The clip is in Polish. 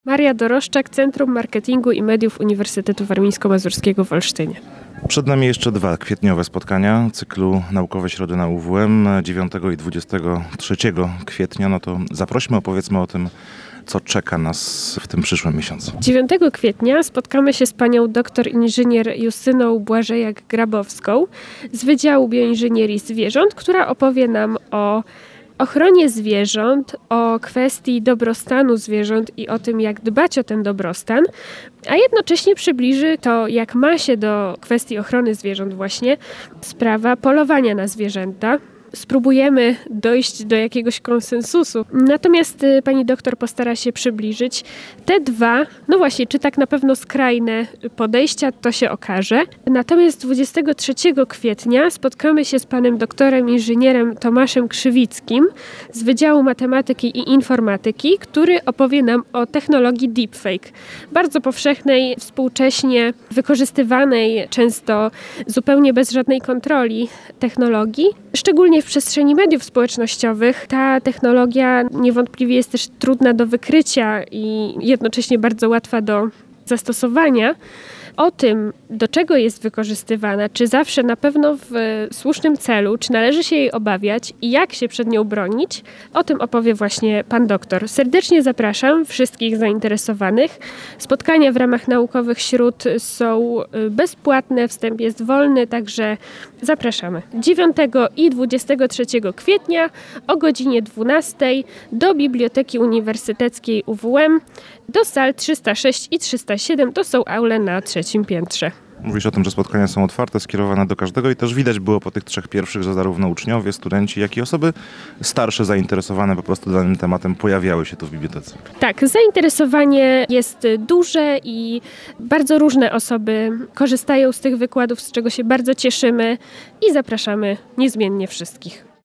Maria Doroszczak, Centrum Marketingu i Mediów Uniwersytetu Warmińsko-Mazurskiego w Olsztynie. Przed nami jeszcze 2 kwietniowe spotkania cyklu Naukowe Środy na UWM 9 i 23 kwietnia. No to zaprośmy, opowiedzmy o tym, co czeka nas w tym przyszłym miesiącu. 9 kwietnia spotkamy się z panią doktor inżynier Justyną Błażejak-Grabowską z Wydziału Bioinżynierii Zwierząt, która opowie nam o ochronie zwierząt, o kwestii dobrostanu zwierząt i o tym, jak dbać o ten dobrostan, a jednocześnie przybliży to, jak ma się do kwestii ochrony zwierząt właśnie sprawa polowania na zwierzęta. Spróbujemy dojść do jakiegoś konsensusu. Natomiast pani doktor postara się przybliżyć te 2, no właśnie, czy tak na pewno skrajne podejścia, to się okaże. Natomiast 23 kwietnia spotkamy się z panem doktorem inżynierem Tomaszem Krzywickim z Wydziału Matematyki i Informatyki, który opowie nam o technologii deepfake. Bardzo powszechnej, współcześnie wykorzystywanej, często zupełnie bez żadnej kontroli technologii. Szczególnie w przestrzeni mediów społecznościowych ta technologia niewątpliwie jest też trudna do wykrycia i jednocześnie bardzo łatwa do zastosowania. O tym, do czego jest wykorzystywana, czy zawsze na pewno w słusznym celu, czy należy się jej obawiać i jak się przed nią bronić, o tym opowie właśnie pan doktor. Serdecznie zapraszam wszystkich zainteresowanych. Spotkania w ramach Naukowych Śród są bezpłatne, wstęp jest wolny, także zapraszamy. 9 i 23 kwietnia o godzinie 12 do Biblioteki Uniwersyteckiej UWM, do sal 306 i 307, to są aule na 3. piętrze. Mówisz o tym, że spotkania są otwarte, skierowane do każdego i też widać było po tych 3 pierwszych, że zarówno uczniowie, studenci, jak i osoby starsze zainteresowane po prostu danym tematem pojawiały się tu w bibliotece. Tak, zainteresowanie jest duże i bardzo różne osoby korzystają z tych wykładów, z czego się bardzo cieszymy i zapraszamy niezmiennie wszystkich.